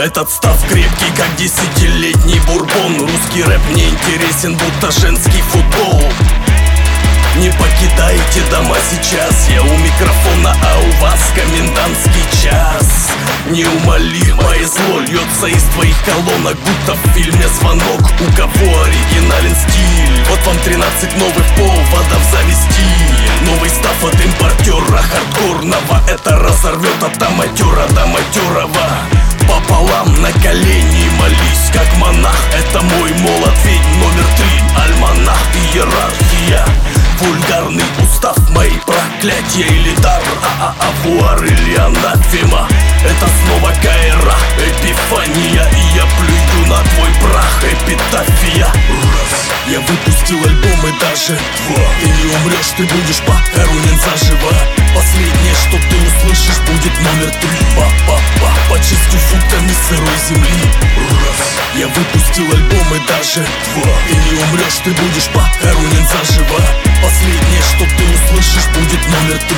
Этот став крепкий, как десятилетний бурбон. Русский рэп мне интересен, будто женский футбол. Не покидайте дома сейчас, я у микрофона, а у вас комендантский час. Неумолимое зло льется из твоих колонок, будто в фильме «Звонок». У кого оригинален стиль? Вот вам 13 новых поводов завести. Новый став от импортера хардкорного, это разорвет от аматера до матерого. Пополам на колени молись, как монах. Это мой молот, ведь номер 3. Альманах, иерархия, вульгарный устав, мои проклятия или дар, авуар или анафема. Это снова каэра, эпифания, и я плюю на твой прах, эпитафия. Я выпустил альбом и даже ты не умрешь, ты будешь похоронен заживо. Последнее, что ты услышишь, будет номер 3. Под 6 футами сырой земли. Я выпустил альбом и даже ты не умрешь, ты будешь похоронен заживо. Последнее, что ты услышишь, будет номер 3.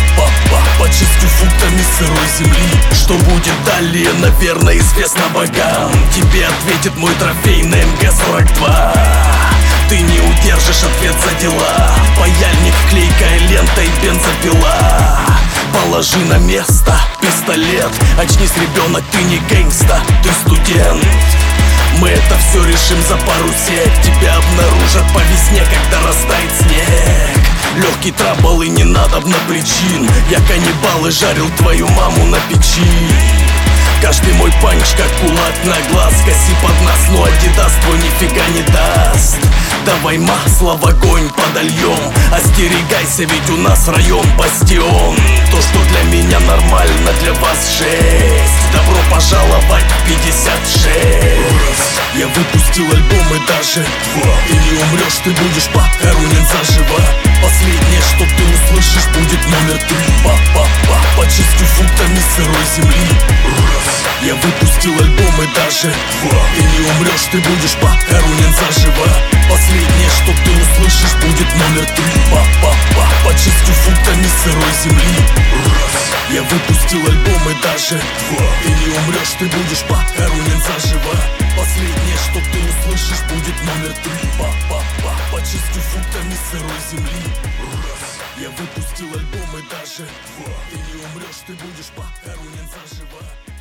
Под 6 футами сырой земли. Что будет далее, наверное, известно богам. Тебе ответит мой трофей на МГ-42. Ты не удержишь ответ за дела. Паяльник, клейкая лента и бензопила. Положи на место пистолет. Очнись, ребенок, ты не гэнгста, ты студент. Мы это все решим за пару сек. Тебя обнаружат по весне, когда растает снег. Легкий трабл и не надобно причин. Я каннибал и жарил твою маму на печи. Каждый мой панч как кулак на глаз. Коси под нас, но Адидас твой нифига не даст. Давай масло в огонь подольем. Остерегайся, ведь у нас район бастион. То, что для меня нормально, для вас жесть. Добро пожаловать в 56. Я выпустил альбом и даже ты не умрешь, ты будешь похоронен заживо. Последнее, что ты услышишь, будет номер 3. Под 6 футами сырой земли. Я выпустил альбом и даже ты не умрешь, ты будешь похоронен заживо. Последнее, что ты услышишь, будет номер 3. Под 6 футами сырой земли. Я выпустил альбом и даже ты не умрешь, ты будешь похоронен заживо. Последнее, что ты услышишь, будет номер 3. Под 6 футами сырой земли. Я выпустил альбом и даже ты не умрешь, ты будешь похоронен заживо.